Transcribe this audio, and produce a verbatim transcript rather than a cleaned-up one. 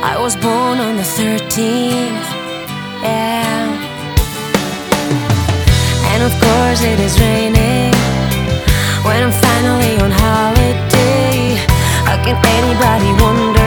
I was born on the thirteenth, yeah. And of course it is raining when I'm finally on holiday. How can anybody wonder